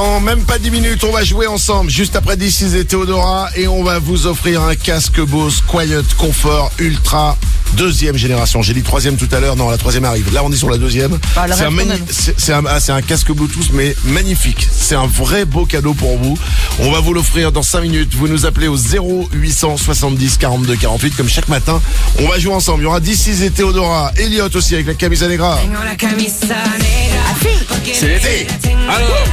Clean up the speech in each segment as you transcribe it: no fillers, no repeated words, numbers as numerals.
Dans même pas 10 minutes, on va jouer ensemble juste après DC's et Théodora et on va vous offrir un casque Bose Quiet Comfort Ultra 2e génération. J'ai dit 3e tout à l'heure, non, la 3e arrive. Là, on est sur la 2e. C'est un casque Bluetooth mais magnifique. C'est un vrai beau cadeau pour vous. On va vous l'offrir dans 5 minutes. Vous nous appelez au 0870 42 48 comme chaque matin. On va jouer ensemble. Il y aura DC's et Théodora, Elliot aussi avec la camisa negra. C'est l'été. Alors,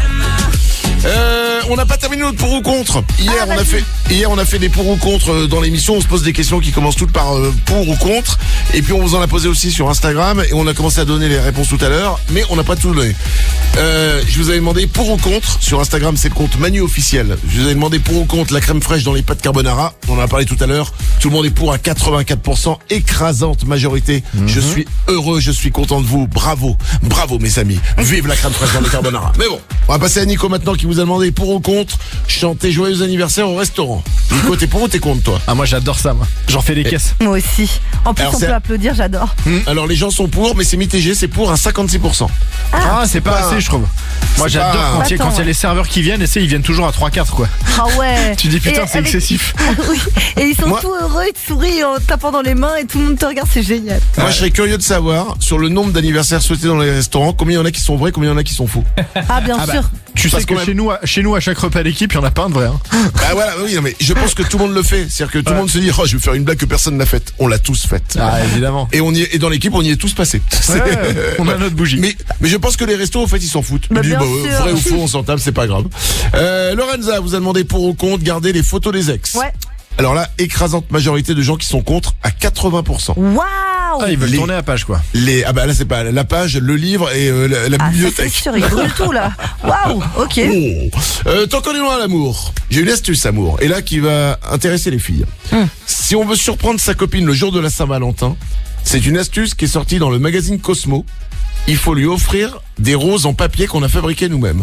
on n'a pas terminé notre pour ou contre. Hier, on a fait des pour ou contre dans l'émission. On se pose des questions qui commencent toutes par pour ou contre. Et puis on vous en a posé aussi sur Instagram et on a commencé à donner les réponses tout à l'heure, mais on n'a pas tout donné. Je vous avais demandé pour ou contre sur Instagram, c'est le compte Manu officiel. Je vous avais demandé pour ou contre la crème fraîche dans les pâtes carbonara. On en a parlé tout à l'heure. Tout le monde est pour à 84%, écrasante majorité. Je suis heureux, je suis content de vous. Bravo mes amis. Vive la crème fraîche dans les carbonara. Mais bon, on va passer à Nico maintenant qui vous a demandé pour ou contre chanter joyeux anniversaire au restaurant. Nico, t'es pour ou t'es contre toi? Ah, moi j'adore ça, moi. J'en fais des caisses. Moi aussi. En plus, alors, on peut applaudir, j'adore. Alors les gens sont pour, mais c'est mitigé, c'est pour à 56%. Ah, c'est pas assez, je trouve. Moi j'adore quand il y a les serveurs qui viennent, et ils viennent toujours à 3-4 quoi. Ah ouais. Tu dis putain, c'est excessif. Oui. Et ils sont tout heureux, ils te sourient en tapant dans les mains et tout le monde te regarde, c'est génial. Moi je serais curieux de savoir sur le nombre d'anniversaires souhaités dans les restaurants, combien il y en a qui sont vrais, combien il y en a qui sont faux. Ah bien sûr. Tu sais que chez nous à chaque repas d'équipe, il y en a pas un de vrai. Bah voilà, oui, non, mais je pense que tout le monde le fait. C'est-à-dire que tout le monde se dit, oh, je vais faire une blague que personne n'a faite. On l'a tous faite. Ah, évidemment. Et dans l'équipe, on y est tous passés. On a notre bougie. Mais je pense que les restos, en fait, ils s'en foutent. Ils disent, vrai ou faux, on s'en tape, c'est pas grave. Lorenza vous a demandé pour ou contre garder les photos des ex. Ouais. Alors là, écrasante majorité de gens qui sont contre à 80%. Waouh. Ah, ils veulent tourner la page quoi. Ah bah là c'est pas la page, le livre et la bibliothèque. C'est sûr, ils brûlent tout là. Waouh, ok. Tant qu'on est loin à l'amour, j'ai une astuce amour, et là qui va intéresser les filles. Si on veut surprendre sa copine le jour de la Saint-Valentin, c'est une astuce qui est sortie dans le magazine Cosmo. Il faut lui offrir des roses en papier qu'on a fabriquées nous-mêmes.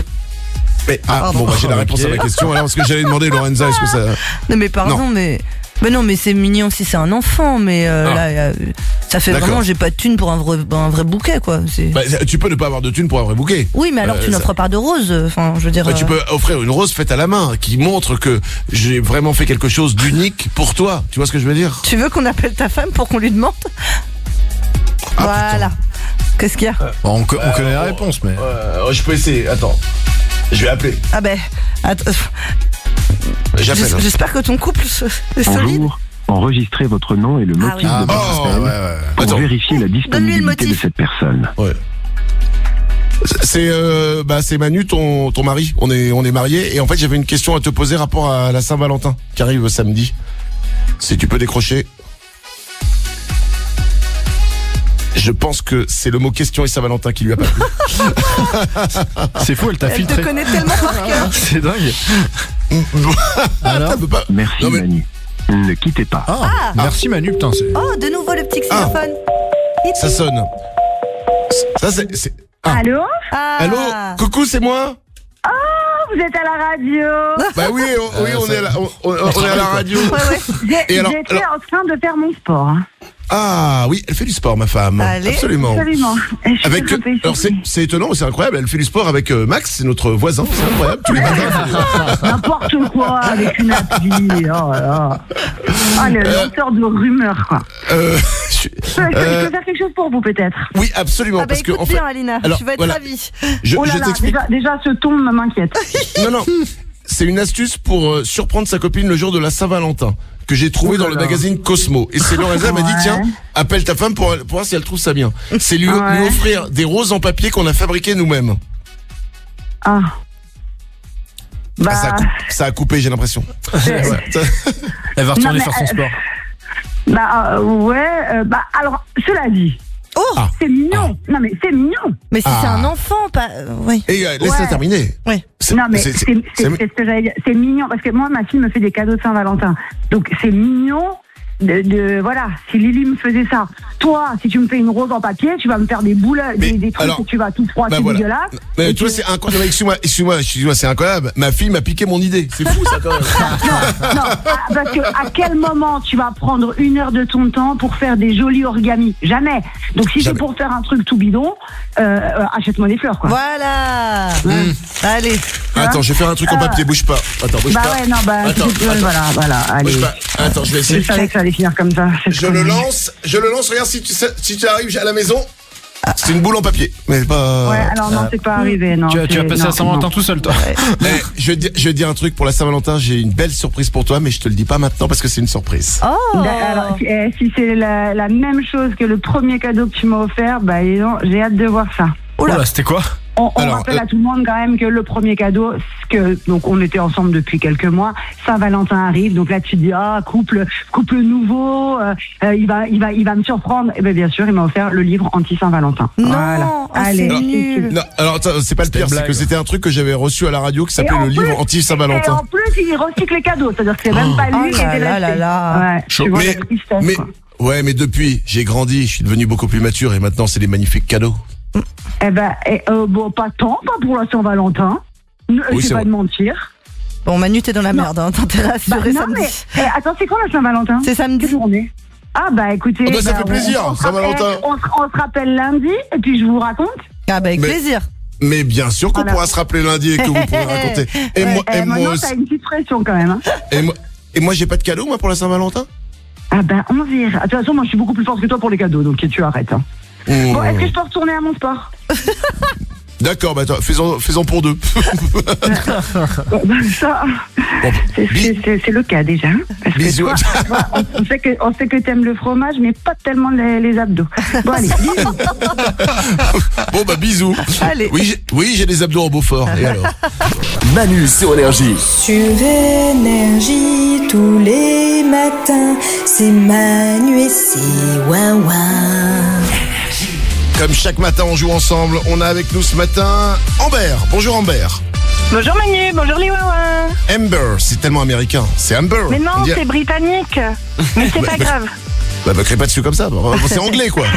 Mais j'ai la réponse à ma question alors parce que j'allais demander Lorenza, est-ce que ça... Non mais pardon, mais non, mais c'est mignon si c'est un enfant, mais là, ça fait vraiment, j'ai pas de thune pour un vrai bouquet, quoi. Tu peux ne pas avoir de thune pour un vrai bouquet. Oui, mais alors tu n'offres pas de rose, enfin, je veux dire. Tu peux offrir une rose faite à la main, qui montre que j'ai vraiment fait quelque chose d'unique pour toi. Tu vois ce que je veux dire? Tu veux qu'on appelle ta femme pour qu'on lui demande? Voilà. Qu'est-ce qu'il y a? On connaît la réponse, mais... je peux essayer, attends. Je vais appeler. Ah ben, attends. J'espère que ton couple est solide. Bonjour, enregistrez votre nom et le motif de votre appel pour vérifier la disponibilité de cette personne. Ouais. C'est Manu, ton mari. On est mariés et en fait j'avais une question à te poser rapport à la Saint-Valentin qui arrive samedi. Si tu peux décrocher. Je pense que c'est le mot question et Saint-Valentin qui lui a pas plu. C'est fou, elle t'a filtré. Elle te connaît tellement par cœur. C'est dingue. Alors, merci Manu. Ne quittez pas. Merci Manu, putain. Oh, de nouveau le petit xylophone. Ça sonne. Ça c'est. Allô? Allô? Coucou, c'est moi? Oh, vous êtes à la radio. Bah oui, on est à la radio. Ouais. J'étais en train de faire mon sport. Ah oui, elle fait du sport, ma femme. Allez. Absolument. Alors c'est étonnant, c'est incroyable. Elle fait du sport avec Max, c'est notre voisin. C'est incroyable. Tous les matins. N'importe quoi avec une appli. Oh là là. Ah, le lanceur de rumeurs, quoi. Je peux faire quelque chose pour vous, peut-être? Oui, absolument. Parce que bien, Alina, tu vas être ravie. Je t'explique. Déjà, ce ton m'inquiète. Non. C'est une astuce pour surprendre sa copine le jour de la Saint-Valentin que j'ai trouvé dans le magazine Cosmo. Et c'est Lorenza m'a dit, tiens, appelle ta femme pour voir si elle trouve ça bien. C'est lui offrir des roses en papier qu'on a fabriquées nous-mêmes. Ah. Ça a coupé, j'ai l'impression. Elle va retourner faire son sport. Alors, cela dit. C'est mignon. Non mais c'est mignon. Mais si c'est un enfant, pas. Oui. Et laisse-la terminer. Oui. Non mais c'est ce que j'allais dire. C'est mignon parce que moi ma fille me fait des cadeaux de Saint-Valentin. Donc c'est mignon voilà, si Lily me faisait ça. Toi, si tu me fais une rose en papier, tu vas me faire des boules, des trucs et tu vas tout froid, c'est dégueulasse. Mais tu vois, c'est incroyable. Excuse-moi, c'est incroyable. Ma fille m'a piqué mon idée. C'est fou, ça, quand même. Non, parce que à quel moment tu vas prendre 1 heure de ton temps pour faire des jolis origamis? Jamais. Donc si c'est pour faire un truc tout bidon, achète-moi des fleurs, quoi. Voilà. Allez. Attends, je vais faire un truc en papier, bouge pas. Attends, bouge pas. Ouais, non, attends. Voilà, allez. Bouge pas. Attends, je vais essayer. Je savais que ça allait finir comme ça. Je le lance, regarde si tu arrives à la maison. C'est une boule en papier, mais pas. Ouais, alors non, c'est pas arrivé, non. Tu vas passer la Saint-Valentin tout seul, toi. Je vais dire un truc pour la Saint-Valentin. J'ai une belle surprise pour toi, mais je te le dis pas maintenant parce que c'est une surprise. Oh. Alors, si c'est la même chose que le premier cadeau que tu m'as offert, bah j'ai hâte de voir ça. Oula, c'était quoi? On rappelle à tout le monde quand même que le premier cadeau, donc on était ensemble depuis quelques mois, Saint-Valentin arrive, donc là tu te dis couple nouveau, il va me surprendre. Et bien sûr, il m'a offert le livre anti-Saint-Valentin. Non, voilà. Allez, c'est nul. Non, alors c'est pas le pire, c'est que c'était un truc que j'avais reçu à la radio qui s'appelait le livre anti-Saint-Valentin. Et en plus, il recycle les cadeaux, c'est-à-dire que c'est même pas lui qui était là. Ouais, mais depuis, j'ai grandi, je suis devenu beaucoup plus mature et maintenant c'est des magnifiques cadeaux. Pas pour la Saint-Valentin. Je vais pas te mentir. Bon, Manu, t'es dans la merde, hein. T'es rassuré samedi. Mais, attends, c'est quand la Saint-Valentin? C'est samedi. Quelle journée? Ah écoutez. Ça fait plaisir, Saint-Valentin. On se rappelle lundi et puis je vous raconte. Avec plaisir. Mais bien sûr qu'on pourra se rappeler lundi et que vous pourrez raconter. Et moi aussi. T'as une petite pression quand même. Hein. Et moi, j'ai pas de cadeau, moi, pour la Saint-Valentin? On verra. De toute façon, moi, je suis beaucoup plus forte que toi pour les cadeaux, donc tu arrêtes. Hein. Bon, est-ce que je peux retourner à mon sport? D'accord, attends, fais-en pour deux. Ça, c'est le cas déjà. Parce bisous. Que toi, on sait que t'aimes le fromage, mais pas tellement les abdos. Bon, allez, bisous. Bon, bisous. Allez. Oui, j'ai des abdos en Beaufort. Et alors? Manu sur Énergie. Sur Énergie, tous les matins, c'est Manu et c'est Wawa. Comme chaque matin, on joue ensemble. On a avec nous ce matin Amber. Bonjour Amber. Bonjour Manu, bonjour les Wawa. Amber, c'est tellement américain. C'est Amber. Mais non, c'est britannique. Mais c'est pas grave. Me crée pas dessus comme ça. C'est anglais, quoi.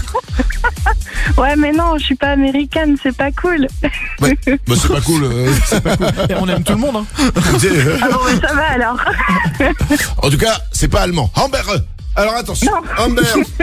Ouais, mais non, je suis pas américaine, c'est pas cool. C'est pas cool. C'est pas cool. Et on aime tout le monde, hein. Ah bon, mais ça va alors. En tout cas, c'est pas allemand. Amber. Alors attention. Non.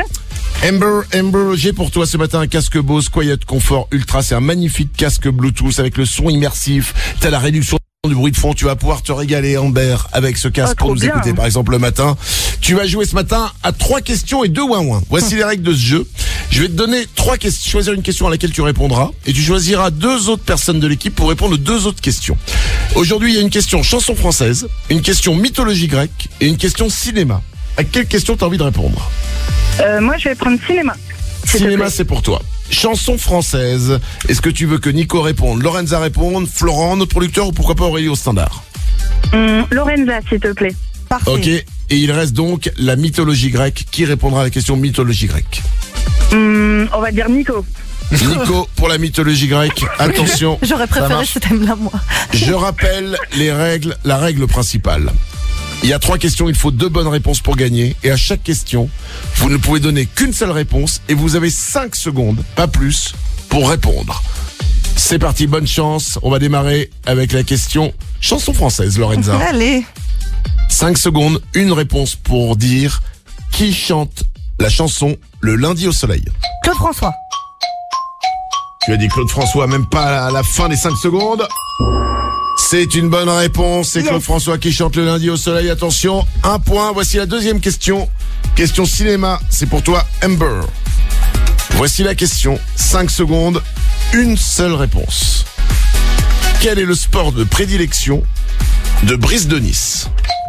Amber, j'ai pour toi ce matin un casque Bose Quiet Comfort Ultra. C'est un magnifique casque Bluetooth avec le son immersif. T'as la réduction du bruit de fond. Tu vas pouvoir te régaler, Amber, avec ce casque pour nous écouter, par exemple, le matin. Tu vas jouer ce matin à 3 questions et 2 ouin-ouin. Voici les règles de ce jeu. Je vais te donner 3 questions, choisir une question à laquelle tu répondras et tu choisiras 2 autres personnes de l'équipe pour répondre aux 2 autres questions. Aujourd'hui, il y a une question chanson française, une question mythologie grecque et une question cinéma. À quelle question t'as envie de répondre? Moi, je vais prendre cinéma. Cinéma, c'est pour toi. Chanson française. Est-ce que tu veux que Nico réponde, Lorenza réponde, Florent, notre producteur, ou pourquoi pas Aurélie au standard? Lorenza, s'il te plaît. Parfait. Ok. Et il reste donc la mythologie grecque. Qui répondra à la question mythologie grecque? On va dire Nico. Nico pour la mythologie grecque. Attention. J'aurais préféré ce thème-là, moi. Je rappelle les règles, la règle principale. Il y a 3 questions, il faut 2 bonnes réponses pour gagner. Et à chaque question, vous ne pouvez donner qu'une seule réponse et vous avez 5 secondes, pas plus, pour répondre. C'est parti, bonne chance. On va démarrer avec la question chanson française, Lorenza. Allez. 5 secondes, une réponse pour dire qui chante la chanson Le lundi au soleil. Claude François. Tu as dit Claude François, même pas à la fin des 5 secondes. C'est une bonne réponse, c'est Claude François qui chante Le lundi au soleil. Attention, 1 point. Voici la deuxième question. Question cinéma, c'est pour toi, Amber. Voici la question, 5 secondes, une seule réponse. Quel est le sport de prédilection de Brice de Nice?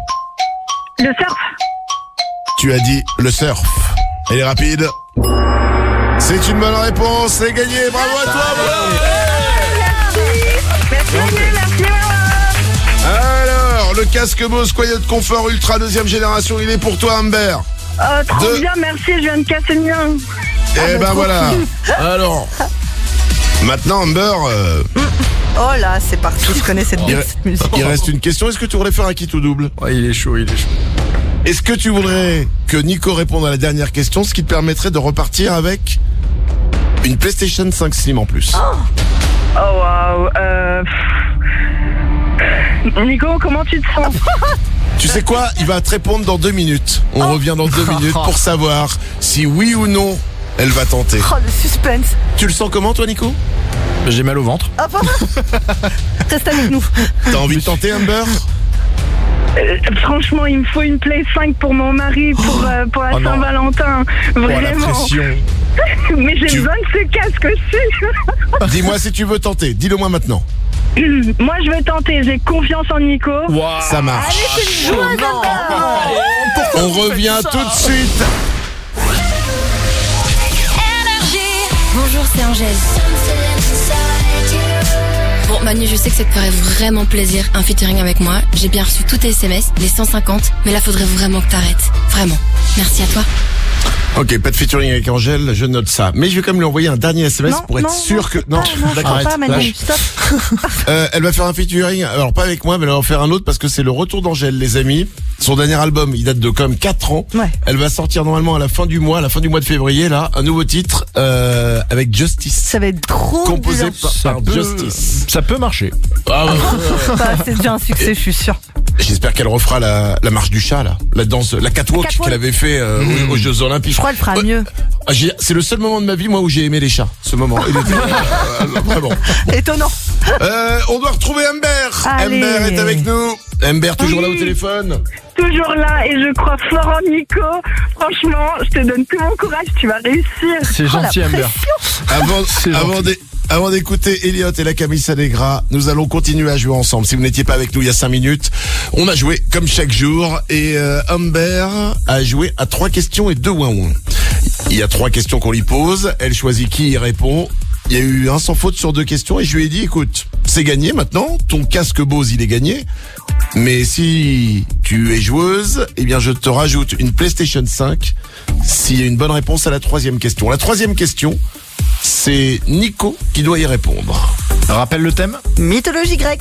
Le surf. Tu as dit le surf. Elle est rapide. C'est une bonne réponse, c'est gagné, bravo à toi. Merci. Alors, le casque Bose Quiet Comfort Ultra 2e génération, il est pour toi, Amber. Trop bien, merci, je viens de casser le mien. Voilà. Alors, maintenant, Amber... Oh là, c'est parti, je connais cette musique. Il reste une question, est-ce que tu voudrais faire un kit ou double? Ouais, il est chaud. Est-ce que tu voudrais que Nico réponde à la dernière question, ce qui te permettrait de repartir avec une PlayStation 5 Slim en plus? Oh waouh. Nico, comment tu te sens? Tu sais quoi? Il va te répondre dans 2 minutes. On revient dans 2 minutes pour savoir si oui ou non elle va tenter. Oh, le suspense. Tu le sens comment, toi, Nico? J'ai mal au ventre. Ah, reste avec nous. T'as envie de tenter, Amber? Franchement, il me faut une Play 5 pour mon mari, pour la Saint-Valentin. Vraiment. La pression. Mais j'ai besoin de ce casque aussi. Dis-moi si tu veux tenter. Dis-le-moi maintenant. Moi, je vais tenter. J'ai confiance en Nico. Wow. Ça marche. Allez, c'est une joie, On revient tout de suite. Bonjour, c'est Angèle. Bon, Manu, je sais que ça te ferait vraiment plaisir, un featuring avec moi. J'ai bien reçu tous tes SMS, les 150, mais là, faudrait vraiment que t'arrêtes. Vraiment. Merci à toi. Ok, pas de featuring avec Angèle, je note ça. Mais je vais quand même lui envoyer un dernier SMS pour être sûr que... Non, d'accord. Pas, Manu, stop. Elle va faire un featuring, alors pas avec moi, mais elle va en faire un autre parce que c'est le retour d'Angèle, les amis. Son dernier album, il date de quand même 4 ans. Ouais. Elle va sortir normalement à la fin du mois de février, là, un nouveau titre avec Justice. Ça va être trop composé par Justice. Ça peut marcher. C'est déjà un succès, je suis sûr. J'espère qu'elle refera la marche du chat, là. La danse, la catwalk qu'elle avait fait aux Jeux Olympiques. Je crois qu'elle fera mieux. C'est le seul moment de ma vie, moi, où j'ai aimé les chats. Ce moment. Il était vraiment. Étonnant. On doit retrouver Amber. Allez. Amber est avec nous. Amber, toujours là au téléphone? Toujours là, et je crois fort en Nico. Franchement, je te donne tout mon courage, tu vas réussir. C'est gentil, Amber. Avant d'écouter Elliot et la Camille Sanegra, nous allons continuer à jouer ensemble. Si vous n'étiez pas avec nous il y a 5 minutes, on a joué comme chaque jour et Amber a joué à 3 questions et 2 ouin-ouin. Il y a 3 questions qu'on lui pose, elle choisit qui y répond. Il y a eu un sans faute sur 2 questions et je lui ai dit, écoute, c'est gagné maintenant, ton casque Bose il est gagné, mais si tu es joueuse, eh bien je te rajoute une PlayStation 5 s'il y a une bonne réponse à la 3e question. La 3e question, c'est Nico qui doit y répondre. Rappelle le thème. Mythologie grecque.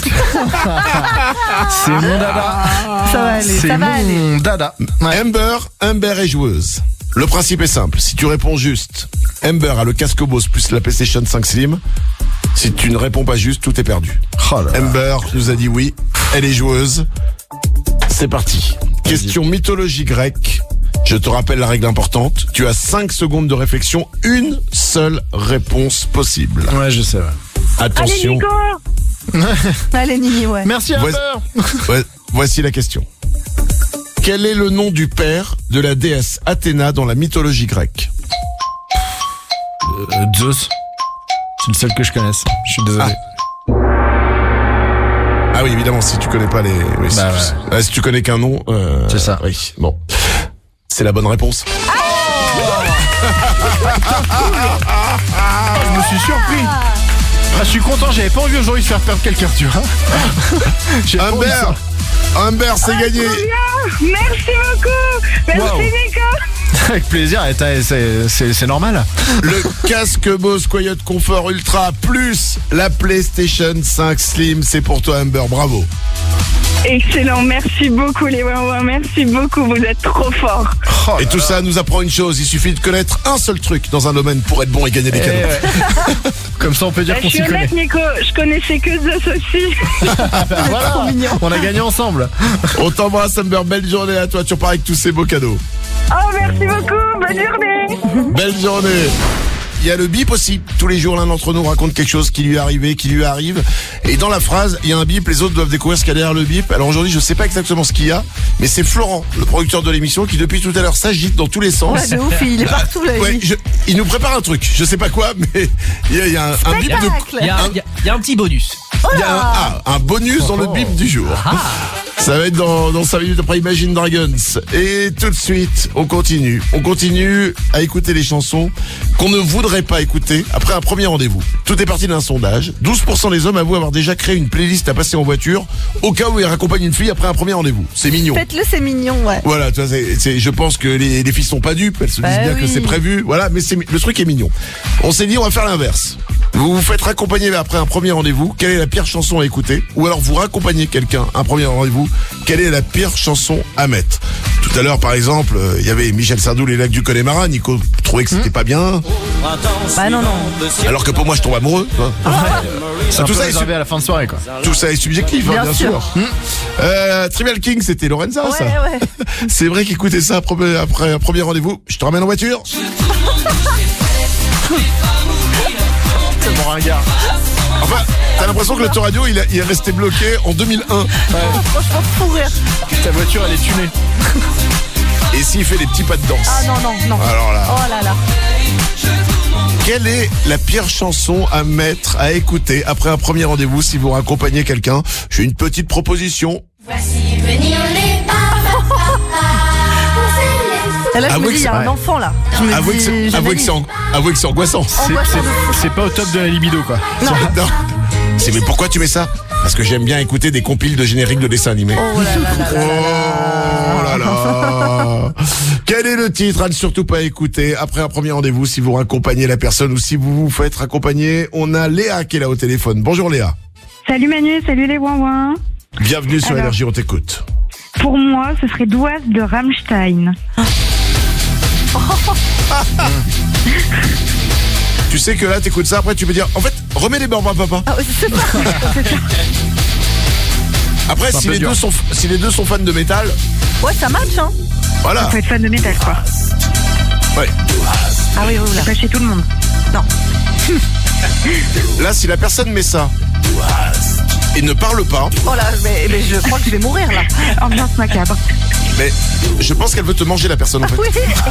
C'est mon dada. Ça va aller, ça va aller. C'est mon dada. Ouais. Amber est joueuse. Le principe est simple, si tu réponds juste, Amber a le casque Bose plus la PlayStation 5 Slim. Si tu ne réponds pas juste, tout est perdu. Amber nous a dit oui, elle est joueuse. C'est parti. Question mythologie grecque. Je te rappelle la règle importante. Tu as 5 secondes de réflexion, une seule réponse possible. Ouais, je sais. Ouais. Attention. Allez, Nico. Allez, Nini, ouais. Merci, Amber. Voici la question. Quel est le nom du père de la déesse Athéna dans la mythologie grecque? Zeus. C'est le seul que je connaisse. Je suis désolé. Ah oui, évidemment, si tu connais pas les... Oui, si tu connais qu'un nom... c'est ça. Oui, bon. C'est la bonne réponse. Je me suis surpris. Je suis content, j'avais pas envie aujourd'hui de faire perdre quelqu'un, tu vois. Amber, c'est gagné. Merci beaucoup. Merci, Nico. Avec plaisir, c'est normal. Le casque Bose Quiet Comfort Ultra plus la PlayStation 5 Slim, c'est pour toi, Amber, bravo. Excellent, merci beaucoup les ouin-ouin, merci beaucoup, vous êtes trop forts. Et tout ça nous apprend une chose, il suffit de connaître un seul truc dans un domaine pour être bon et gagner des cadeaux. Ouais. Comme ça on peut dire qu'on s'y connaît. Je suis honnête, Nico, je connaissais que Zeus aussi. Voilà, on a gagné ensemble. On t'embrasse, Amber, belle journée à toi, tu repars avec tous ces beaux cadeaux. Oh, merci beaucoup, bonne journée. Belle journée. Il y a le bip aussi. Tous les jours, l'un d'entre nous raconte quelque chose qui lui est arrivé, qui lui arrive. Et dans la phrase, il y a un bip, les autres doivent découvrir ce qu'il y a derrière le bip. Alors aujourd'hui, je sais pas exactement ce qu'il y a, mais c'est Florent, le producteur de l'émission, qui depuis tout à l'heure s'agite dans tous les sens. Ouais, de ouf, il est partout là. Ouais, il nous prépare un truc. Je sais pas quoi, mais il y a un bip de... Il y a un petit bonus. Il y a un bonus dans le bip du jour. Ça va être dans 5 minutes après Imagine Dragons. Et tout de suite, on continue. On continue à écouter les chansons qu'on ne voudrait pas écouter après un premier rendez-vous. Tout est parti d'un sondage. 12% des hommes avouent avoir déjà créé une playlist à passer en voiture au cas où ils raccompagnent une fille après un premier rendez-vous. C'est mignon. Faites-le, c'est mignon, ouais. Voilà, tu vois, je pense que les filles sont pas dupes. Elles se disent bien que c'est prévu. Voilà, mais le truc est mignon. On s'est dit, on va faire l'inverse. Vous vous faites raccompagner après un premier rendez-vous. Quelle est la pire chanson à écouter? Ou alors vous raccompagnez quelqu'un un premier rendez-vous. Quelle est la pire chanson à mettre? Tout à l'heure, par exemple, il y avait Michel Sardou, les lacs du Connemara. Nico trouvait que c'était pas bien. Bah non. Alors que pour moi, je tombe amoureux. C'est tout ça réservé à la fin de soirée, quoi. Tout ça est subjectif, bien sûr. Trivial King, c'était Lorenza, ça. Ouais. C'est vrai qu'écouter ça après un premier rendez-vous, je te ramène en voiture. C'est mon ringard. Enfin, t'as l'impression que l'autoradio, il est resté bloqué en 2001. Franchement, fou rire. Ta voiture, elle est tunée. Et s'il fait des petits pas de danse? Ah non. Alors là. Oh là là. Quelle est la pire chanson à mettre, à écouter après un premier rendez-vous si vous raccompagnez quelqu'un? J'ai une petite proposition. Voici venir les papas. Là, je me dis, il y a un enfant là. Avouez que c'est angoissant. C'est pas au top de la libido, quoi. Non. Mais pourquoi tu mets ça? Parce que j'aime bien écouter des compiles de génériques de dessins animés. Oh là là. Quel est le titre à ne surtout pas écouter après un premier rendez-vous si vous raccompagnez la personne ou si vous vous faites raccompagner? On a Léa qui est là au téléphone. Bonjour Léa. Salut Manu, salut les ouin-ouin. Bienvenue sur Énergie, on t'écoute. Pour moi, ce serait Douaz de Rammstein. Tu sais que là, t'écoutes ça, après tu peux dire, en fait, remets les bords à papa. C'est ça. Après, si les deux sont fans de métal. Ouais, ça match, hein. Voilà. Faut être fan de métal, quoi. Ouais. Ah oui, c'est pas chez tout le monde. Non. Là, si la personne met ça et ne parle pas. Oh là, mais je crois que je vais mourir là. Ambiance macabre. Mais je pense qu'elle veut te manger, la personne, en fait. Oui.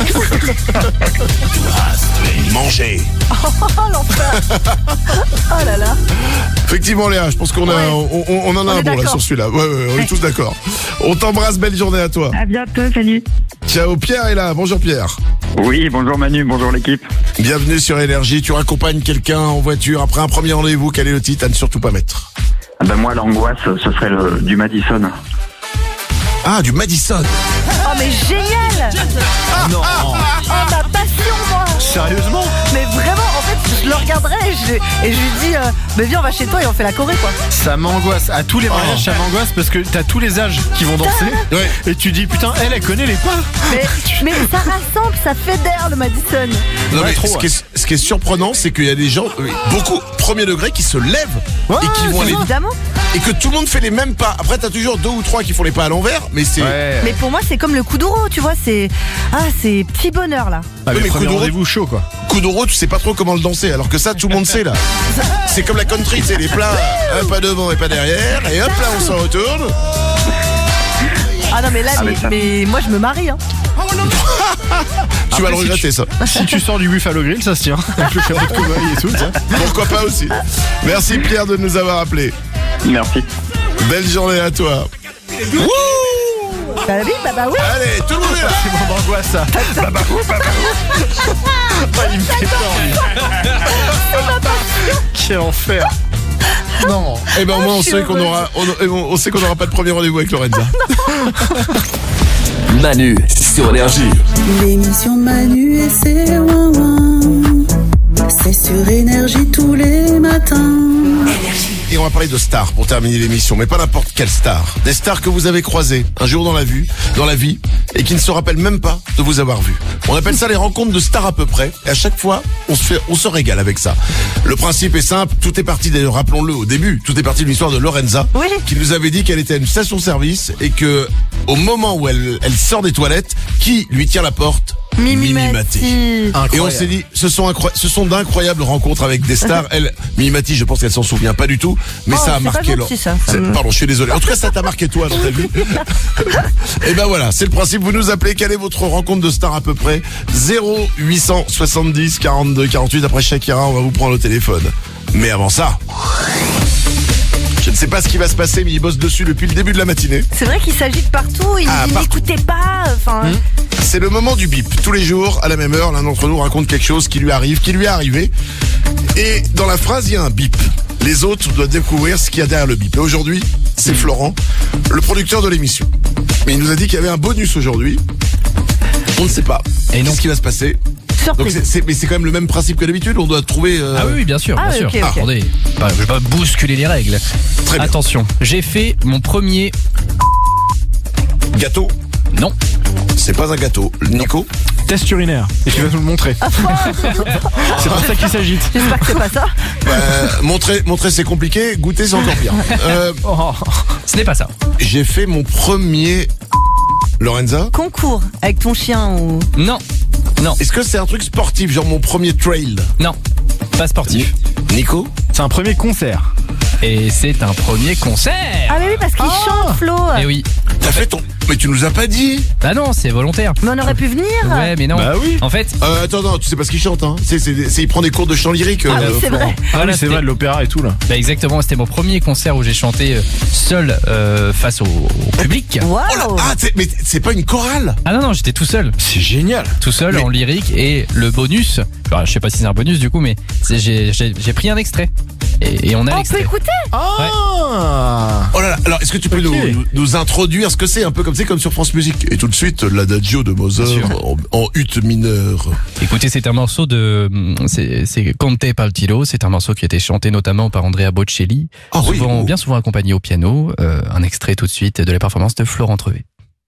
Manger. Oh l'enfer. Oh là là. Effectivement, Léa, je pense qu'on on en a un bon là sur celui-là. Ouais, on est tous d'accord. On t'embrasse, belle journée à toi. À bientôt, salut. Ciao, Pierre est là. Bonjour Pierre. Oui, bonjour Manu, bonjour l'équipe. Bienvenue sur Énergie. Tu raccompagnes quelqu'un en voiture après un premier rendez-vous. Quel est le titre à ne surtout pas mettre? Ben moi, l'angoisse, ce serait du Madison. Ah, du Madison. Oh mais génial. Non. Oh ma passion, moi. Sérieusement? Mais vraiment, en fait, je le regarderai et je lui dis mais viens, on va chez toi et on fait la choré, quoi. Ça m'angoisse. À tous les mariages, ça m'angoisse parce que t'as tous les âges qui vont danser. Ouais. Et tu dis putain, elle connaît les pas. Mais ça rassemble, ça fédère le Madison. Non, mais ce qui est surprenant, c'est qu'il y a des gens, beaucoup premier degré, qui se lèvent et qui vont aller. Évidemment. Et que tout le monde fait les mêmes pas. Après, t'as toujours 2 ou 3 qui font les pas à l'envers, mais c'est. Ouais. Mais pour moi, c'est comme le coup d'euro, tu vois, c'est petit bonheur là. Ah, mais coup d'euro, rendez-vous chaud, quoi. Coup d'euro, tu sais pas trop comment le danser, alors que ça, tout le monde sait là. C'est comme la country, c'est les plats, un pas devant et pas derrière, et hop là, on s'en retourne. Ah non, mais là, mais moi, je me marie, hein. Tu vas le regretter, ça. Si tu sors du Buffalo Grill, ça se tient. Avec le chapeau de cow-boy et tout, ça. Pourquoi pas aussi. Merci Pierre de nous avoir appelés. Merci. Belle journée à toi. Wouh! Bah oui. Allez, tout le monde est là. C'est mon angoisse, ça. Il me fait peur, lui. Quel enfer. Non. Eh ben au moins on sait qu'on aura pas de premier rendez-vous avec Lorenza. Manu sur Énergie. L'émission Manu et ses ouin-ouin. C'est sur Énergie tous les matins. Et on va parler de stars pour terminer l'émission, mais pas n'importe quelle star. Des stars que vous avez croisées un jour dans la vie, et qui ne se rappellent même pas de vous avoir vu. On appelle ça les rencontres de stars à peu près, et à chaque fois, on se régale avec ça. Le principe est simple, tout est parti d'ailleurs, rappelons-le au début, tout est parti de l'histoire de Lorenza, qui nous avait dit qu'elle était à une station-service, et que au moment où elle sort des toilettes, qui lui tient la porte? Mimi Mati. Et on s'est dit, ce sont d'incroyables rencontres avec des stars. Elle, Mimi Mati, je pense qu'elle s'en souvient pas du tout, mais ça a marqué. Pardon, je suis désolé. En tout cas, ça t'a marqué toi dans ta vie. Et ben voilà, c'est le principe. Vous nous appelez. Quelle est votre rencontre de star à peu près? 0870 42 48. Après Shakira, on va vous prendre au téléphone. Mais avant ça. Je ne sais pas ce qui va se passer, mais il bosse dessus depuis le début de la matinée. C'est vrai qu'il s'agite partout, il n'écoutait pas, enfin... C'est le moment du bip. Tous les jours, à la même heure, l'un d'entre nous raconte quelque chose qui lui arrive, qui lui est arrivé. Et dans la phrase, il y a un bip. Les autres doivent découvrir ce qu'il y a derrière le bip. Et aujourd'hui, c'est Florent, le producteur de l'émission. Mais il nous a dit qu'il y avait un bonus aujourd'hui. On ne sait pas. Et donc, ce qui va se passer... Donc mais c'est quand même le même principe que d'habitude, on doit trouver... Ah oui, bien sûr, bien sûr. Okay. Attendez, je vais pas bousculer les règles. Très bien. Attention, j'ai fait mon premier... Gâteau? Non. C'est pas un gâteau. Nico? Test urinaire. Et tu vas nous le montrer. C'est pour ça qu'il s'agite. J'espère que c'est pas ça. Montrer c'est compliqué, goûter c'est encore pire. Ce n'est pas ça. J'ai fait mon premier... Lorenza? Concours avec ton chien ou... Non. Est-ce que c'est un truc sportif, genre mon premier trail? Non, pas sportif. Nico? C'est un premier concert. Et c'est un premier concert. Ah mais oui, parce qu'il chante, Flo. Et oui. T'as fait ton... Mais tu nous as pas dit. Bah non, c'est volontaire. Mais on aurait pu venir. Ouais, mais non. Bah oui. En fait... Attends, tu sais pas ce qu'il chante, hein. Il prend des cours de chant lyrique. Ah oui, c'est vrai. Voilà, c'est vrai, de l'opéra et tout, là. Bah exactement, c'était mon premier concert où j'ai chanté seul face au public. Waouh. Mais c'est pas une chorale? Ah non, j'étais tout seul. C'est génial. Tout seul en lyrique, et le bonus, enfin, je sais pas si c'est un bonus du coup, mais j'ai pris un extrait. Et on a l'extrait. On peut écouter. Oh là là, alors est-ce que tu peux nous introduire ce que c'est, un peu comme sur France Musique? Et tout de suite, l'adagio de Mozart en ut mineur. Écoutez, c'est un morceau c'est Conte Paltiro, c'est un morceau qui a été chanté notamment par Andrea Bocelli, bien souvent accompagné au piano. Un extrait tout de suite de la performance de Florent Trevet.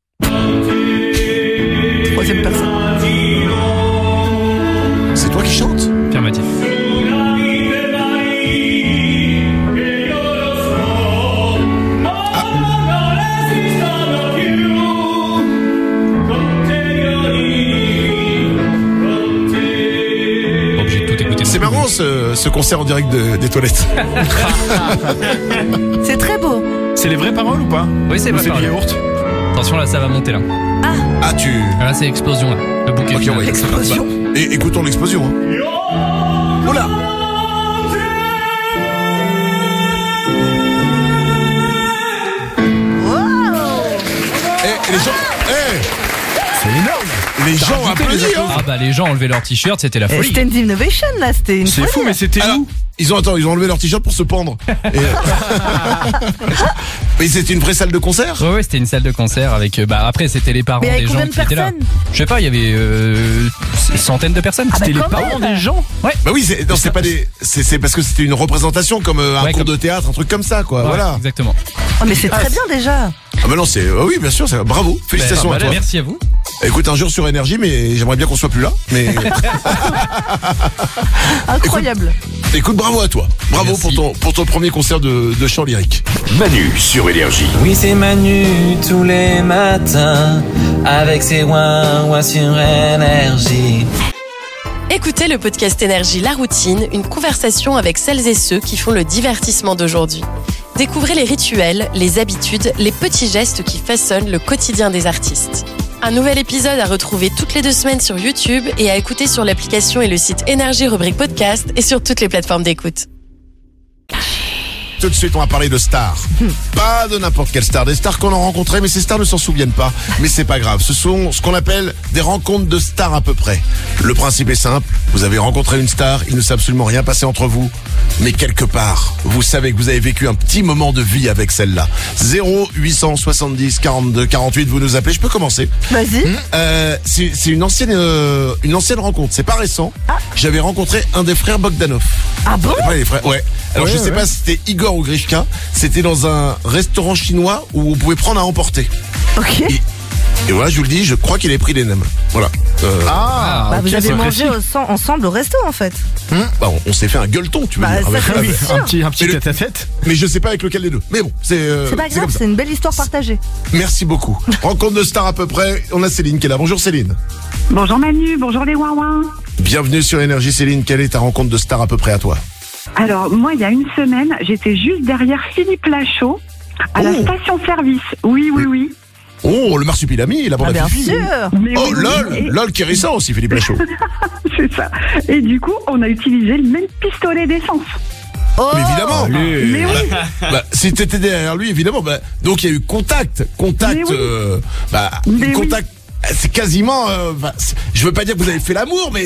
Troisième personne. C'est toi qui chantes? Affirmatif. C'est marrant ce concert en direct des toilettes. C'est très beau. C'est les vraies paroles ou pas? Oui, c'est vraies paroles. Attention, là, ça va monter là. Là, c'est explosion là. Le bouquet. Okay, explosion. Et écoutons l'explosion. Hein. Oula. Les gens. C'est énorme. Les gens applaudissent. Ah bah les gens ont enlevé leur t-shirt, c'était la folie. C'était une innovation là, c'était une folie. C'est fou, mais c'était où? Ils ont enlevé leur t-shirt pour se pendre. Mais c'était une vraie salle de concert? Ouais, c'était une salle de concert avec après c'était les parents des gens qui étaient là. Je sais pas, il y avait centaines de personnes. C'était les parents des gens? Ouais. Bah oui, c'est pas des c'est parce que c'était une représentation comme un cours de théâtre, un truc comme ça quoi. Ouais, voilà. Exactement. Oh mais c'est très bien déjà. Ah bah non, oui, bien sûr, bravo. Félicitations à toi. Merci à vous. Écoute, un jour sur Énergie, mais j'aimerais bien qu'on soit plus là. Mais incroyable. Écoute, bravo à toi. Bravo pour ton premier concert de chant lyrique. Manu sur Énergie. Oui, c'est Manu tous les matins avec ses ouin-ouin sur Énergie. Écoutez le podcast Énergie La Routine, une conversation avec celles et ceux qui font le divertissement d'aujourd'hui. Découvrez les rituels, les habitudes, les petits gestes qui façonnent le quotidien des artistes. Un nouvel épisode à retrouver toutes les 2 semaines sur YouTube et à écouter sur l'application et le site Énergie rubrique podcast et sur toutes les plateformes d'écoute. Tout de suite, on va parler de stars. Pas de n'importe quelle star, des stars qu'on a rencontrées, mais ces stars ne s'en souviennent pas. Mais c'est pas grave, ce sont ce qu'on appelle des rencontres de stars à peu près. Le principe est simple, vous avez rencontré une star, il ne s'est absolument rien passé entre vous, mais quelque part, vous savez que vous avez vécu un petit moment de vie avec celle-là. 0870 42 48, vous nous appelez, je peux commencer? Vas-y. C'est une ancienne rencontre, c'est pas récent. J'avais rencontré un des frères Bogdanov. Ah bon? Les frères, ouais. Alors je sais pas si c'était Igor ou Grishka, c'était dans un restaurant chinois où vous pouvez prendre à emporter. Ok. Et voilà, je vous le dis, je crois qu'il est pris les nems. Voilà. Vous avez mangé ensemble au resto en fait. On s'est fait un gueuleton, tu veux dire. Ça, un petit tête-à-tête. Mais je sais pas avec lequel des deux. Mais bon, c'est pas grave, c'est une belle histoire partagée. Merci beaucoup. Rencontre de stars à peu près. On a Céline qui est là. Bonjour Céline. Bonjour Manu, bonjour les ouin-ouin. Bienvenue sur Énergie Céline. Quelle est ta rencontre de stars à peu près à toi? Alors, moi, il y a une semaine, j'étais juste derrière Philippe Lachaud à la station-service. Oui. Oh, le marsupilami, la bande à bien Fifi. sûr. Mais LOL qui ressort aussi, Philippe Lachaud. C'est ça. Et du coup, on a utilisé le même pistolet d'essence. Oh, mais évidemment. Mais oui. Si t'étais derrière lui, évidemment. Donc il y a eu contact. Mais oui. Contact. C'est quasiment. Je veux pas dire que vous avez fait l'amour, mais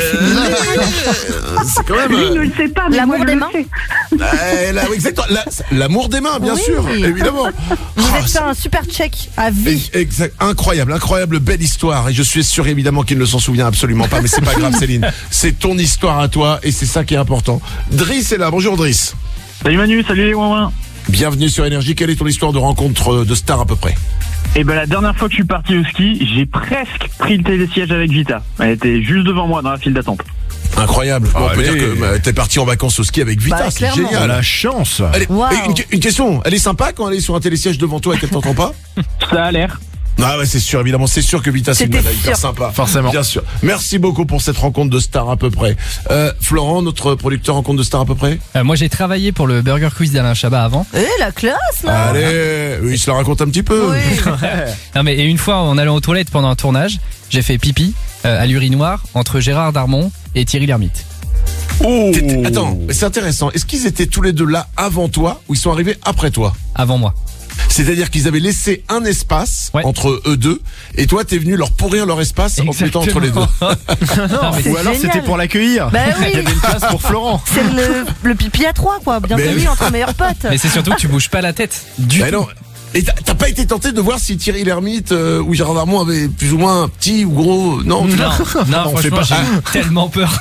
c'est quand même. Lui ne le sait pas, mais l'amour des mains. Exactement. L'amour des mains, bien sûr, évidemment. Vous avez fait un super check à vie. Exact. Incroyable, belle histoire. Et je suis sûr évidemment qu'il ne s'en souvient absolument pas, mais c'est pas grave, Céline. C'est ton histoire à toi et c'est ça qui est important. Driss est là. Bonjour Driss. Salut Manu, salut les ouin-ouin. Bienvenue sur Énergie. Quelle est ton histoire de rencontre de stars à peu près? Et ben la dernière fois que je suis parti au ski, j'ai presque pris le télésiège avec Vita. Elle était juste devant moi dans la file d'attente. Incroyable. On peut dire que t'es parti en vacances au ski avec Vita, c'est génial. La chance. Allez, une question, elle est sympa quand elle est sur un télésiège devant toi et qu'elle t'entend pas? Ça a l'air. Ah ouais, c'est sûr, évidemment, c'est sûr que Vita c'est une nana hyper sympa. Forcément. Bien sûr. Merci beaucoup pour cette rencontre de stars à peu près. Florent, notre producteur rencontre de stars à peu près. Moi j'ai travaillé pour le Burger Quiz d'Alain Chabat avant. La classe, non? Allez, il se la raconte un petit peu. Oui. Non mais et une fois en allant aux toilettes pendant un tournage, j'ai fait pipi à l'urinoir entre Gérard Darmon et Thierry Lhermitte. Oh. Attends, c'est intéressant. Est-ce qu'ils étaient tous les deux là avant toi ou ils sont arrivés après toi? Avant moi. C'est-à-dire qu'ils avaient laissé un espace entre eux deux et toi t'es venu leur pourrir leur espace en te mettant entre les deux. Ou alors c'était pour l'accueillir. Bah oui. Il y avait une place pour Florent. C'est le pipi à 3 quoi, bien connu entre meilleurs potes. Mais c'est surtout que tu bouges pas la tête du tout. Non. Et t'as pas été tenté de voir si Thierry Lhermitte ou Gérard Darmon avaient plus ou moins petit ou gros? Non, franchement j'ai eu tellement peur.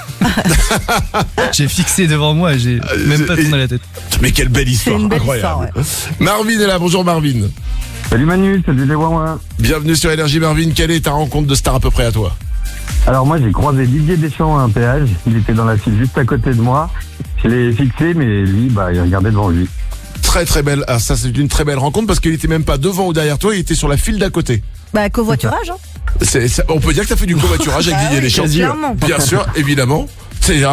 J'ai fixé devant moi, j'ai même pas tourné la tête. Mais quelle belle histoire, c'est une belle incroyable. Histoire, ouais. Marvin est là, bonjour Marvin. Salut Manu, salut les Wawa. Bienvenue sur Énergie Marvin, quelle est ta rencontre de star à peu près à toi? Alors moi j'ai croisé Didier Deschamps à un péage, il était dans la file juste à côté de moi. Je l'ai fixé mais lui il regardait devant lui. Très très belle, ça c'est une très belle rencontre parce qu'il était même pas devant ou derrière toi, il était sur la file d'à côté. Bah covoiturage on peut dire que t'as fait du covoiturage avec Didier Deschamps. Bien sûr, évidemment. C'est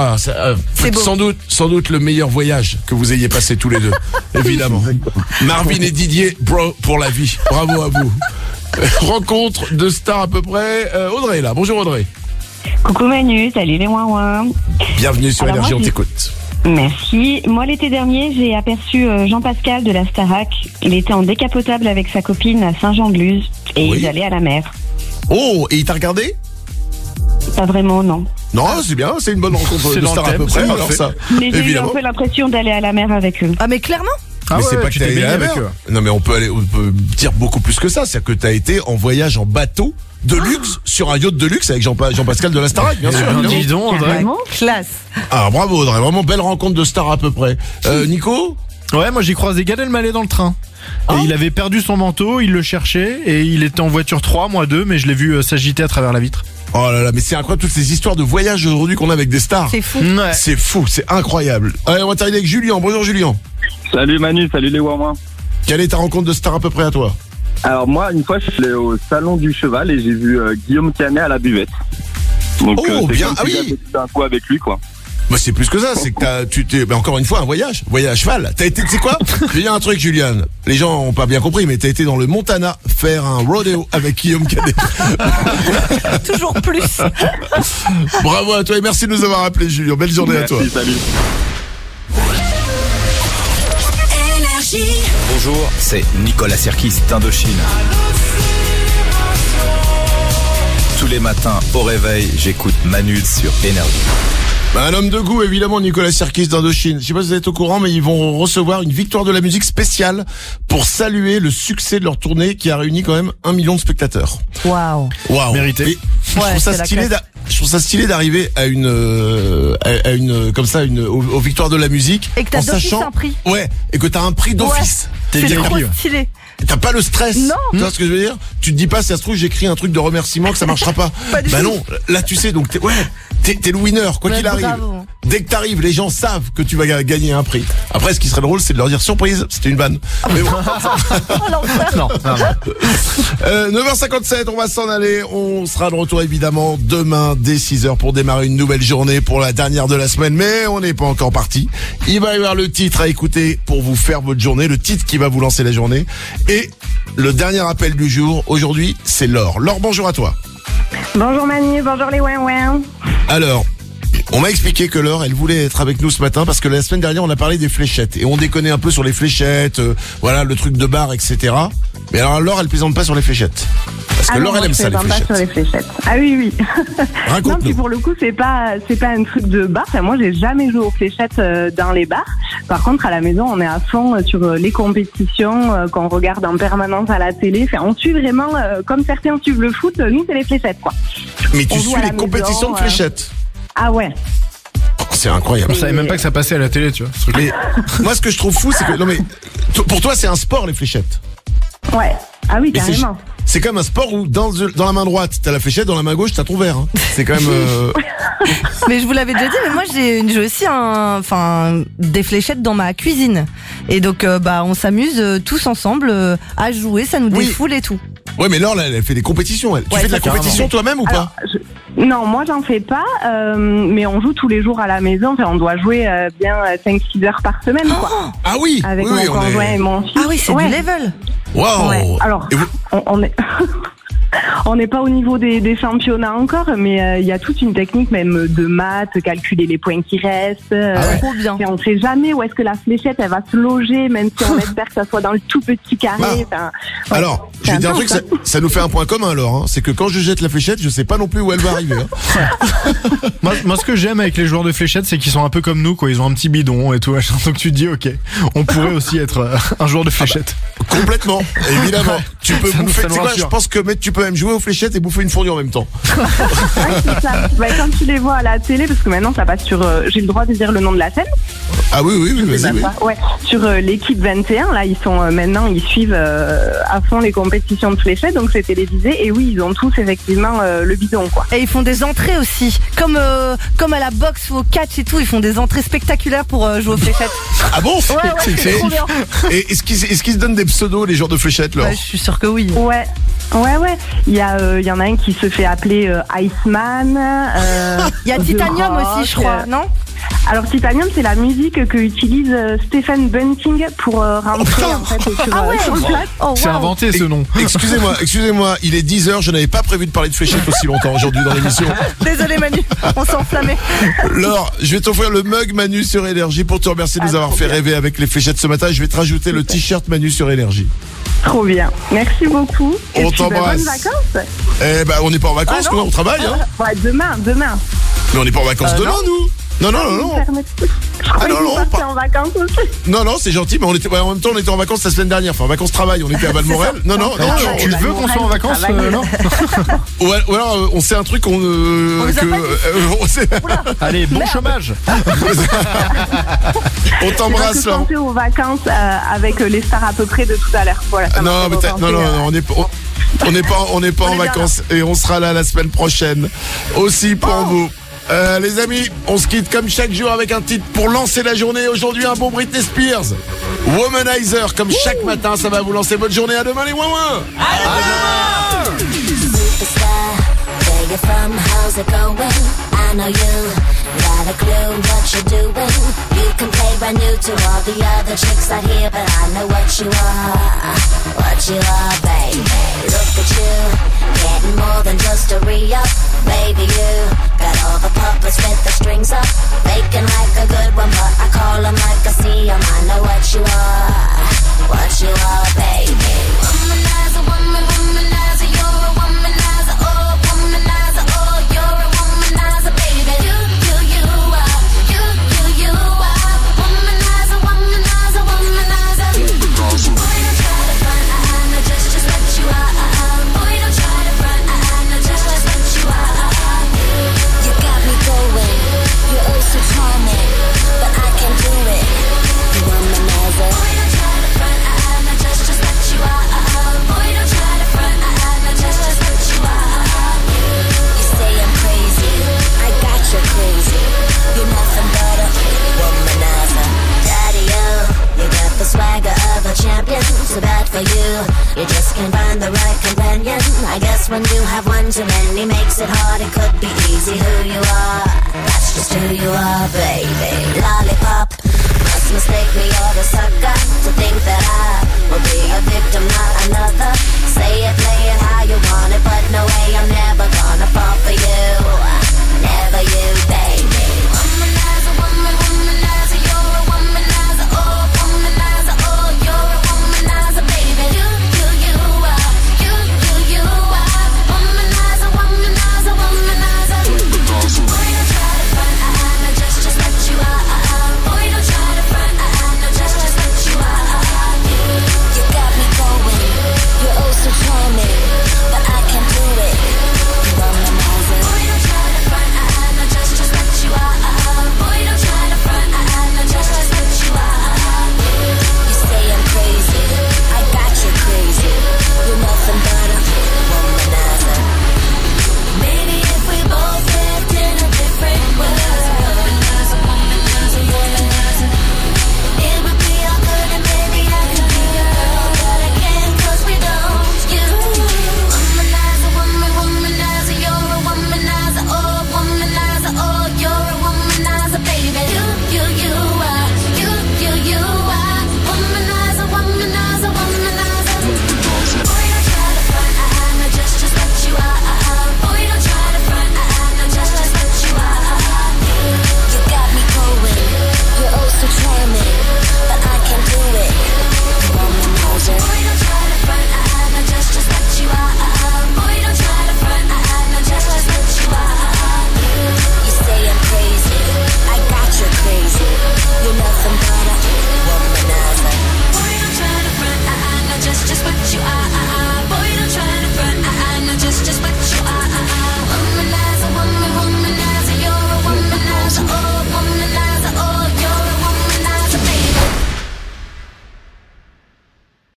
sans doute le meilleur voyage que vous ayez passé tous les deux. Évidemment. Marvin et Didier, bro, pour la vie. Bravo à vous. Rencontre de stars à peu près. Audrey est là. Bonjour Audrey. Coucou Manu, salut les ouin. Bienvenue sur Énergie, on t'écoute. Merci. Moi l'été dernier, j'ai aperçu Jean-Pascal de la Starac. Il était en décapotable avec sa copine à Saint-Jean-de-Luz et ils allaient à la mer. Oh, et il t'a regardé? Pas vraiment, non. Non, c'est bien, c'est une bonne rencontre de star à peu près. Alors ça, mais j'ai eu un peu l'impression d'aller à la mer avec eux. Ah mais clairement. Mais c'est pas que t'es allé à la mer. Non mais on peut dire beaucoup plus que ça. C'est-à-dire que t'as été en voyage en bateau de luxe sur un yacht de luxe avec Jean-Pascal de la Starac, bien sûr. Dis donc, Audrey. Classe. Ah bravo Audrey, vraiment belle rencontre de star à peu près. Nico? Ouais, moi j'ai croisé Gad Elmaleh dans le train. Et il avait perdu son manteau, il le cherchait et il était en voiture 3, moi 2, mais je l'ai vu s'agiter à travers la vitre. Oh là là, mais c'est incroyable toutes ces histoires de voyage aujourd'hui qu'on a avec des stars. C'est fou. Ouais. C'est fou, c'est incroyable. Allez, on va terminer avec Julien. Bonjour Julien. Salut Manu, salut les Wawa. Quelle est ta rencontre de star à peu près à toi? Alors moi, une fois, je suis allé au Salon du Cheval et j'ai vu Guillaume Canet à la buvette. Donc, bien, ah oui. J'ai un coup avec lui, quoi. Bah c'est plus que ça, c'est que encore une fois un voyage à cheval. T'as été, tu sais quoi? Je vais dire un truc Juliane. Les gens ont pas bien compris, mais t'as été dans le Montana faire un rodeo avec Guillaume Canet. Toujours plus. Bravo à toi et merci de nous avoir appelé Julien. Belle journée à toi. Salut. Bonjour, c'est Nicolas Sirkis d'Indochine. Tous les matins au réveil, j'écoute Manu sur Énergie. Un homme de goût, évidemment, Nicolas Sirkis d'Indochine. Je sais pas si vous êtes au courant, mais ils vont recevoir une victoire de la musique spéciale pour saluer le succès de leur tournée qui a réuni quand même 1 million de spectateurs. Waouh. Mérité. Je trouve ça stylé d'arriver à une comme ça aux victoires de la musique et que t'as d'office un prix. Ouais, et que t'as un prix d'office. Ouais, c'est trop stylé. T'as pas le stress. Non. Tu vois ce que je veux dire? Tu te dis pas si ça se trouve j'écris un truc de remerciement que ça marchera pas. Bah non, là tu sais donc t'es le winner quoi qu'il arrive. Bravo. Dès que t'arrives, les gens savent que tu vas gagner un prix. Après ce qui serait drôle c'est de leur dire surprise, c'était une vanne. Mais bon. Non. 9h57, on va s'en aller. On sera de retour évidemment demain dès 6h pour démarrer une nouvelle journée pour la dernière de la semaine. Mais on n'est pas encore parti. Il va y avoir le titre à écouter pour vous faire votre journée. Le titre qui va vous lancer la journée. Et le dernier appel du jour, aujourd'hui, c'est Laure. Laure, bonjour à toi. Bonjour Manu, bonjour les ouin. Alors, on m'a expliqué que Laure, elle voulait être avec nous ce matin parce que la semaine dernière, on a parlé des fléchettes. Et on déconnait un peu sur les fléchettes, voilà, le truc de bar, etc. Mais alors Laure, elle plaisante pas sur les fléchettes. Parce que Laure, elle aime ça, les fléchettes. Pas sur les fléchettes. Ah oui. Non, puis pour le coup, c'est pas un truc de bar. Enfin, moi, j'ai jamais joué aux fléchettes dans les bars. Par contre, à la maison, on est à fond sur les compétitions qu'on regarde en permanence à la télé. Enfin, on suit vraiment, comme certains suivent le foot, nous, c'est les fléchettes, quoi. Mais tu suis les compétitions de fléchettes? Ah ouais. C'est incroyable. Je savais même pas que ça passait à la télé, tu vois. Mais moi, ce que je trouve fou, c'est que non mais pour toi, c'est un sport les fléchettes. Ouais. Ah oui, carrément. C'est quand même un sport où dans la main droite t'as la fléchette, dans la main gauche t'as ton verre. Hein. C'est quand même. Mais je vous l'avais déjà dit, mais moi j'ai aussi des fléchettes dans ma cuisine. Et donc on s'amuse tous ensemble à jouer, ça nous défoule et tout. Ouais, mais Laure, elle fait des compétitions. Tu fais de la compétition toi-même ou pas? Non, moi j'en fais pas, mais on joue tous les jours à la maison. Enfin, on doit jouer bien 5-6 heures par semaine, quoi. Ah oui. Avec mon conjoint et mon fils. Ah oui, c'est du level. Waouh. Ouais. Alors, on est. On n'est pas au niveau des championnats encore, mais il y a toute une technique même de maths, calculer les points qui restent. Trop bien. Et on ne sait jamais où est-ce que la fléchette elle va se loger, même si on espère que ça soit dans le tout petit carré. Alors, je vais dire un truc, ça nous fait un point commun alors. Hein, c'est que quand je jette la fléchette, je sais pas non plus où elle va arriver. Hein. moi, ce que j'aime avec les joueurs de fléchettes, c'est qu'ils sont un peu comme nous, quoi. Ils ont un petit bidon et tout. Donc tu te dis, ok, on pourrait aussi être un joueur de fléchettes. Complètement, évidemment. Tu peux bouffer. C'est quoi, je pense que tu peux même jouer aux fléchettes et bouffer une fondue en même temps. C'est ça. Quand tu les vois à la télé, parce que maintenant ça passe sur. J'ai le droit de dire le nom de la chaîne. Ah oui, vas-y. Oui. Ouais, sur l'équipe 21, là, ils sont maintenant, ils suivent à fond les compétitions de fléchettes, donc c'est télévisé. Et oui, ils ont tous effectivement le bidon, quoi. Et ils font des entrées aussi, comme à la boxe ou au catch et tout, ils font des entrées spectaculaires pour jouer aux fléchettes. Ah bon? Ouais, c'est trop bien. Et est-ce qu'ils se donnent des pseudos, les joueurs de fléchettes, là? Je suis sûre que oui. Ouais. Il y en a un qui se fait appeler Iceman. Il y a Titanium aussi, je crois, non? Alors Titanium, c'est la musique que utilise Stephen Bunting pour rentrer en fait sur le plat. C'est inventé ce nom. Excusez-moi, il est 10h, je n'avais pas prévu de parler de fléchettes aussi longtemps aujourd'hui dans l'émission. Désolé Manu, on s'est enflammé. Laure, je vais t'offrir le mug Manu sur Énergie pour te remercier de nous avoir fait rêver avec les fléchettes ce matin. Je vais te rajouter le t-shirt Manu sur Énergie. Trop bien, merci beaucoup. On t'embrasse. Bonnes vacances. On n'est pas en vacances, on travaille. Hein. Ouais, demain. Mais on n'est pas en vacances demain, nous. Non. Je croyais que vous partiez en vacances aussi. Non, c'est gentil, mais en même temps, on était en vacances la semaine dernière. Enfin, en vacances travail, on était à Valmorel. Non. Tu veux qu'on soit en vacances, non? Ou alors, on sait un truc Allez, bon chômage. On t'embrasse, là. Je aux vacances avec les stars à peu près de tout à l'heure. Voilà, non, on n'est pas en vacances et on sera là la semaine prochaine aussi pour vous. Les amis, on se quitte comme chaque jour avec un titre pour lancer la journée. Aujourd'hui, un bon Britney Spears, Womanizer, comme chaque matin, ça va vous lancer. Bonne journée, à demain les ouin-ouin. À demain. Where you from, how's it going? I know you got a clue what you're doing. You can play brand new to all the other chicks out here, but I know what you are, baby. Look at you, getting more than just a re-up. Baby, you got all the puppets with the strings up, faking like a good one, but I call them like I see them. I know what you are, baby. Womanizer, womanizer, you're a womanizer, oh, womanizer, oh, you're a womanizer, baby. You are, you are, womanizer, womanizer, womanizer. Boy, don't try to front, no, just what you are. Boy, don't try to front, no, just what you are. You got me going, you're oh so charming, but I can't do it. You womanizer. Boy, don't try to front, no, just what you are. Boy, don't try to front, no, just what you are. You say I'm crazy, I got you crazy. You're nothing but a womanizer. Daddy-o, you got the swagger of a champion. So bad for you, you just can't find the right companion. I guess when you have one too many makes it hard. It could be easy who you are. That's just who you are, baby. Lollipop, must mistake me or a sucker to think that I will be a victim, not another.